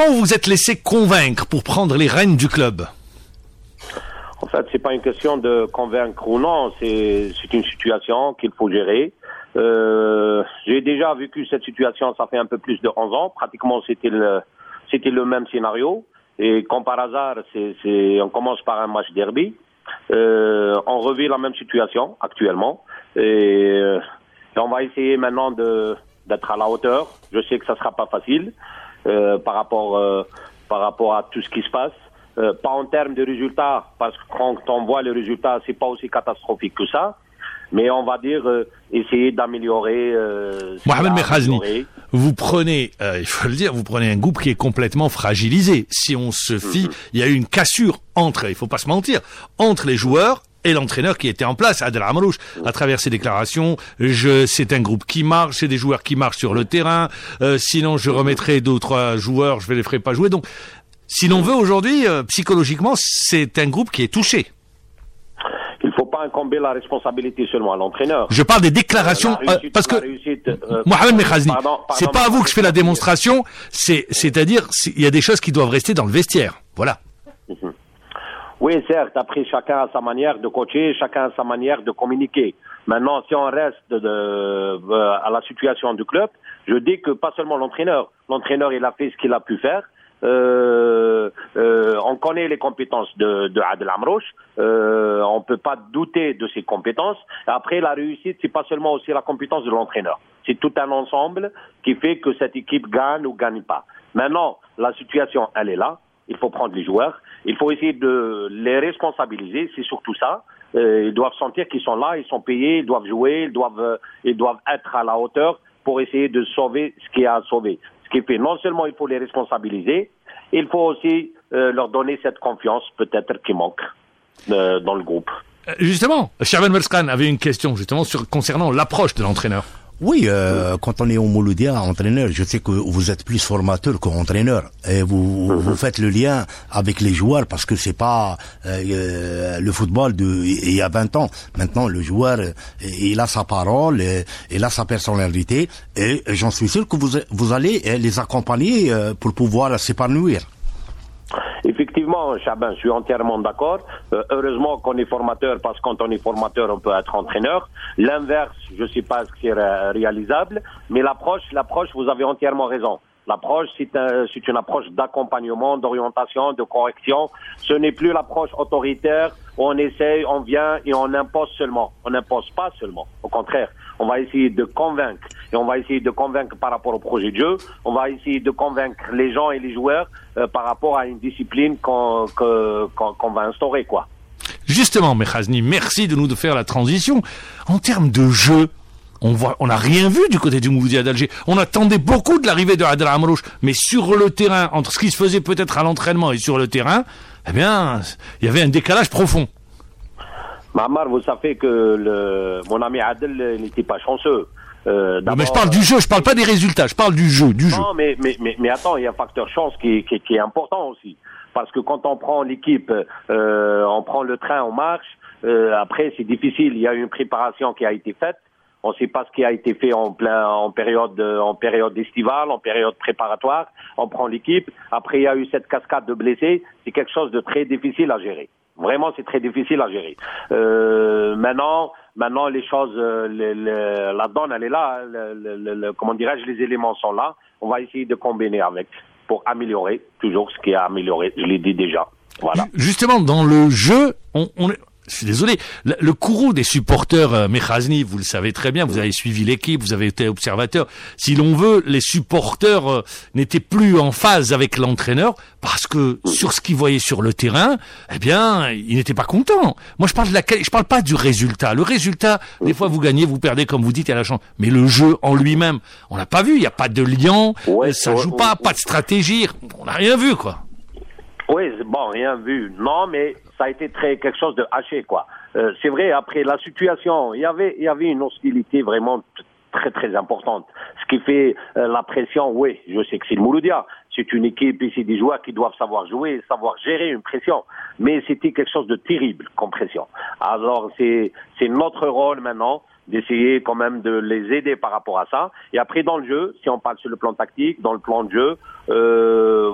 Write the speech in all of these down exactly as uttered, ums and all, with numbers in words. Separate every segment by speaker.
Speaker 1: comment vous vous êtes laissé convaincre pour prendre les rênes du club?
Speaker 2: En fait, c'est pas une question de convaincre ou non, c'est, c'est une situation qu'il faut gérer. Euh, j'ai déjà vécu cette situation, ça fait un peu plus de onze ans. Pratiquement, c'était le, c'était le même scénario. Et comme par hasard, c'est, c'est, on commence par un match derby. Euh, on revit la même situation actuellement. Et, euh, et on va essayer maintenant de, d'être à la hauteur. Je sais que ça sera pas facile euh, par rapport, euh, par rapport à tout ce qui se passe. Euh, pas en termes de résultats, parce que quand on voit les résultats, c'est pas aussi catastrophique que ça. Mais on va dire euh, essayer d'améliorer. Euh,
Speaker 1: Mohamed Mekhazni, vous prenez, euh, il faut le dire, vous prenez un groupe qui est complètement fragilisé. Si on se fie, mm-hmm. il y a eu une cassure entre, il faut pas se mentir, entre les joueurs et l'entraîneur qui était en place, Adel Amrouche, mm-hmm. à travers ses déclarations. Je, c'est un groupe qui marche, c'est des joueurs qui marchent sur le terrain. Euh, sinon, je remettrai deux ou trois joueurs, je ne les ferai pas jouer. Donc, si l'on veut aujourd'hui, euh, psychologiquement, c'est un groupe qui est touché.
Speaker 2: Il ne faut pas incomber la responsabilité seulement à l'entraîneur.
Speaker 1: Je parle des déclarations, euh, réussite, parce que, réussite, euh, Mohamed Mekhazni, c'est pas à vous que je fais la démonstration, c'est, c'est-à-dire, il y a des choses qui doivent rester dans le vestiaire. Voilà.
Speaker 2: Mm-hmm. Oui, certes, après, chacun a sa manière de coacher, chacun a sa manière de communiquer. Maintenant, si on reste de, de, de, à la situation du club, je dis que pas seulement l'entraîneur. L'entraîneur, il a fait ce qu'il a pu faire. Euh, euh, on connaît les compétences de, de Adel Amrouche, euh, on peut pas douter de ses compétences. Après, la réussite, c'est pas seulement aussi la compétence de l'entraîneur, c'est tout un ensemble qui fait que cette équipe gagne ou gagne pas. Maintenant, la situation, elle est là, il faut prendre les joueurs, il faut essayer de les responsabiliser, c'est surtout ça. Euh, ils doivent sentir qu'ils sont là, ils sont payés, ils doivent jouer, ils doivent, euh, ils doivent être à la hauteur pour essayer de sauver ce qu'il y a à sauver. Ce qui fait, non seulement il faut les responsabiliser, il faut aussi euh, leur donner cette confiance peut-être qui manque euh, dans le groupe.
Speaker 1: Justement, Chaban Merskan avait une question justement sur, concernant l'approche de l'entraîneur.
Speaker 3: Oui, euh, quand on est au Mouloudia, entraîneur, je sais que vous êtes plus formateur qu'entraîneur. Et vous, mm-hmm. vous faites le lien avec les joueurs parce que c'est pas euh, le football de il y a vingt ans. Maintenant, le joueur, il a sa parole, il a sa personnalité. Et j'en suis sûr que vous, vous allez les accompagner pour pouvoir s'épanouir.
Speaker 2: Effectivement, Chaban, je suis entièrement d'accord. Euh, heureusement qu'on est formateur, parce que quand on est formateur, on peut être entraîneur. L'inverse, je ne sais pas ce qui est ré- réalisable, mais l'approche, l'approche, vous avez entièrement raison. L'approche, c'est, un, c'est une approche d'accompagnement, d'orientation, de correction. Ce n'est plus l'approche autoritaire où on essaye, on vient et on impose seulement. On n'impose pas seulement. Au contraire, on va essayer de convaincre. Et on va essayer de convaincre par rapport au projet de jeu. On va essayer de convaincre les gens et les joueurs euh, par rapport à une discipline qu'on, que, qu'on, qu'on va instaurer, quoi.
Speaker 1: Justement, Mekhazni, merci de nous de faire la transition. En termes de jeu, on voit, on n'a rien vu du côté du Mouloudia d'Alger. On attendait beaucoup de l'arrivée de Adel Amrouche, mais sur le terrain, entre ce qui se faisait peut-être à l'entraînement et sur le terrain, eh bien, il y avait un décalage profond.
Speaker 2: Mahamar, vous savez que le, mon ami Adel n'était pas chanceux.
Speaker 1: Euh, non, mais je parle du jeu, je parle pas des résultats, je parle du jeu, du
Speaker 2: non,
Speaker 1: jeu.
Speaker 2: Non, mais, mais, mais, mais attends, il y a un facteur chance qui, qui, qui est important aussi. Parce que quand on prend l'équipe, euh, on prend le train, on marche, euh, après c'est difficile, il y a une préparation qui a été faite. On ne sait pas ce qui a été fait en plein, en période, en période estivale, en période préparatoire. On prend l'équipe. Après, il y a eu cette cascade de blessés. C'est quelque chose de très difficile à gérer. Vraiment, c'est très difficile à gérer. Euh, maintenant, maintenant, les choses, les, les, la donne, elle est là. Le, le, le, comment dirais-je, les éléments sont là. On va essayer de combiner avec pour améliorer toujours ce qui est amélioré. Je l'ai dit déjà. Voilà.
Speaker 1: Justement, dans le jeu, on, on est... Je suis désolé, le, le courroux des supporters euh, Mekhazni, vous le savez très bien, vous avez suivi l'équipe, vous avez été observateur. Si l'on veut, les supporters euh, n'étaient plus en phase avec l'entraîneur parce que sur ce qu'ils voyaient sur le terrain, eh bien, ils n'étaient pas contents. Moi, je parle de la, je parle pas du résultat. Le résultat, des fois, vous gagnez, vous perdez, comme vous dites, il y a la chance. Mais le jeu en lui-même, on l'a pas vu. Il n'y a pas de lien, ouais, ça ouais, joue ouais, pas, ouais. pas de stratégie. On n'a rien vu, quoi.
Speaker 2: Oui, bon, rien vu. Non, mais ça a été très quelque chose de haché, quoi. Euh, c'est vrai, après la situation, il y avait, il y avait une hostilité vraiment très très importante. Ce qui fait euh, la pression, oui, je sais que c'est le Mouloudia. C'est une équipe et c'est des joueurs qui doivent savoir jouer, savoir gérer une pression. Mais c'était quelque chose de terrible comme pression. Alors c'est, c'est notre rôle maintenant d'essayer quand même de les aider par rapport à ça. Et après, dans le jeu, si on parle sur le plan tactique, dans le plan de jeu, euh,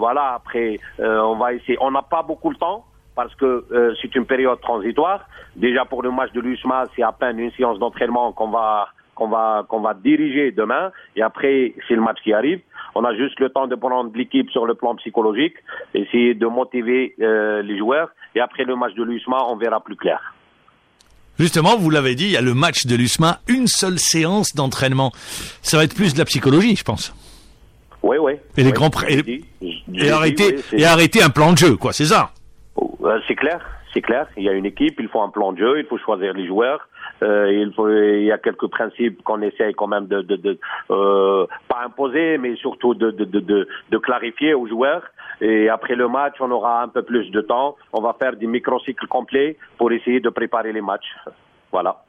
Speaker 2: voilà, après, euh, on va essayer. On n'a pas beaucoup de temps parce que euh, c'est une période transitoire. Déjà pour le match de l'U S M A, c'est à peine une séance d'entraînement qu'on va qu'on va qu'on va diriger demain. Et après, c'est le match qui arrive. On a juste le temps de prendre l'équipe sur le plan psychologique, essayer de motiver euh, les joueurs. Et après le match de l'U S M A, on verra plus clair.
Speaker 1: Justement, vous l'avez dit, il y a le match de l'U S M A, une seule séance d'entraînement. Ça va être plus de la psychologie, je pense.
Speaker 2: Oui, oui.
Speaker 1: Et les
Speaker 2: oui,
Speaker 1: grands pré- et,
Speaker 2: dit,
Speaker 1: et arrêter
Speaker 2: dit, oui,
Speaker 1: et arrêter un plan de jeu, quoi. C'est ça.
Speaker 2: Euh, c'est clair, c'est clair. Il y a une équipe, il faut un plan de jeu, il faut choisir les joueurs. Euh, il faut, il y a quelques principes qu'on essaye quand même de, de, de euh, pas imposer, mais surtout de, de, de, de, de clarifier aux joueurs. Et après le match, on aura un peu plus de temps. On va faire des microcycles complets pour essayer de préparer les matchs. Voilà.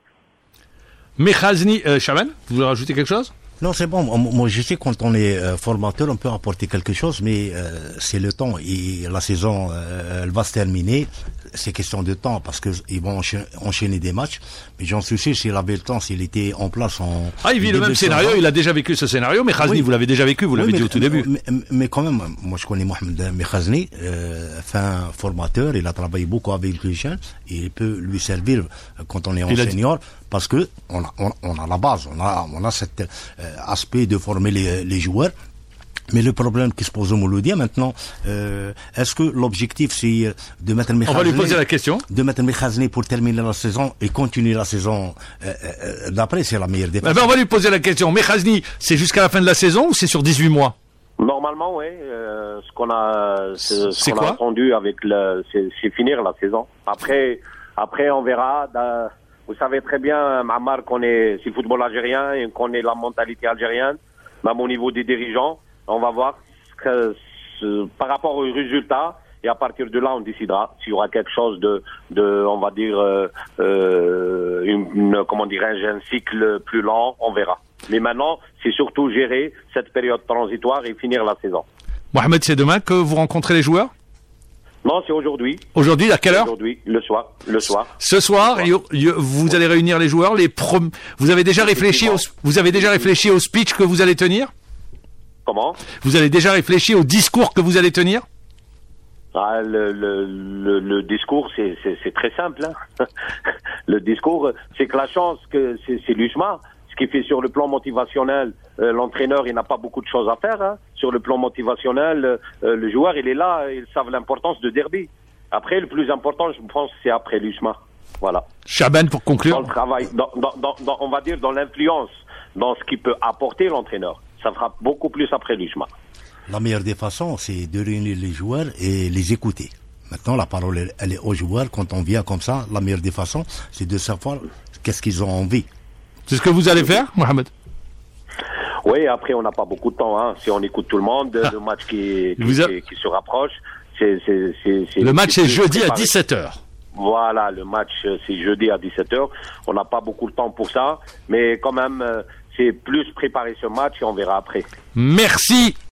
Speaker 1: Mekhazni, euh, Chaban, vous voulez rajouter quelque chose?
Speaker 3: Non, c'est bon. Moi, je sais quand on est euh, formateur, on peut apporter quelque chose, mais euh, c'est le temps. Et la saison, euh, elle va se terminer. C'est question de temps parce que ils vont enchaîner, enchaîner des matchs. Mais j'en suis sûr, s'il avait le temps, s'il était en place en...
Speaker 1: Ah, il vit le même scénario, il a déjà vécu ce scénario. Mekhazni, oui. Vous l'avez déjà vécu, vous l'avez oui, dit
Speaker 3: mais,
Speaker 1: au tout début.
Speaker 3: Mais, mais quand même, moi je connais Mohamed Mekhazni, euh, fin formateur, il a travaillé beaucoup avec les jeunes, et il peut lui servir quand on est en senior, parce que on a, on, on a la base, on a, on a cet euh, aspect de former les, les joueurs. Mais le problème qui se pose au Mouloudia maintenant, euh, est-ce que l'objectif c'est de mettre Mekhazni,
Speaker 1: on va lui poser la question,
Speaker 3: de mettre Mekhazni pour terminer la saison et continuer la saison euh, euh, d'après, c'est la meilleure défense.
Speaker 1: Eh ben on va lui poser la question. Mekhazni, c'est jusqu'à la fin de la saison ou c'est sur dix-huit mois?
Speaker 2: Normalement, oui. Euh, ce qu'on a, ce, ce
Speaker 1: c'est
Speaker 2: qu'on
Speaker 1: quoi
Speaker 2: a entendu avec le, c'est, c'est finir la saison. Après, après on verra. Dans, vous savez très bien, Ammar, qu'on est, c'est le football algérien et qu'on est la mentalité algérienne, même au niveau des dirigeants. On va voir que, ce, par rapport aux résultats, et à partir de là, on décidera s'il y aura quelque chose de, de on va dire, euh, euh, une, une, comment dirais-je, un cycle plus lent, on verra. Mais maintenant, c'est surtout gérer cette période transitoire et finir la saison.
Speaker 1: Mohamed, c'est demain que vous rencontrez les joueurs?
Speaker 2: Non, c'est aujourd'hui.
Speaker 1: Aujourd'hui, à quelle heure?
Speaker 2: Aujourd'hui, le soir. Le soir.
Speaker 1: Ce soir,
Speaker 2: soir.
Speaker 1: Y, y, vous allez réunir les joueurs. Les prom- vous avez déjà réfléchi au, vous avez déjà réfléchi au speech que vous allez tenir?
Speaker 2: Comment?
Speaker 1: Vous avez déjà réfléchi au discours que vous allez tenir?
Speaker 2: Ah, le, le, le, le discours, c'est, c'est, c'est très simple. Hein. Le discours, c'est que la chance, que c'est, c'est l'U S M A. Ce qui fait sur le plan motivationnel, euh, l'entraîneur, il n'a pas beaucoup de choses à faire. Hein. Sur le plan motivationnel, euh, le joueur, il est là, ils savent l'importance de derby. Après, le plus important, je pense, c'est après l'U S M A. Voilà.
Speaker 1: Chaban, pour conclure.
Speaker 2: Dans le travail, dans, dans, dans, dans, on va dire dans l'influence, dans ce qui peut apporter l'entraîneur. Ça fera beaucoup plus après l'U S M A.
Speaker 3: La meilleure des façons, c'est de réunir les joueurs et les écouter. Maintenant, la parole, elle, elle est aux joueurs. Quand on vient comme ça, la meilleure des façons, c'est de savoir qu'est-ce qu'ils ont envie.
Speaker 1: C'est ce que vous allez faire, Mohamed?
Speaker 2: Oui, après, on n'a pas beaucoup de temps. Hein. Si on écoute tout le monde, ah. le match qui, qui, a... qui, qui se rapproche, c'est... c'est, c'est, c'est
Speaker 1: le match, c'est, c'est jeudi
Speaker 2: préparé.
Speaker 1: À dix-sept heures.
Speaker 2: Voilà, le match, c'est jeudi à dix-sept heures. On n'a pas beaucoup de temps pour ça, mais quand même, c'est plus préparer ce match et on verra après.
Speaker 1: Merci.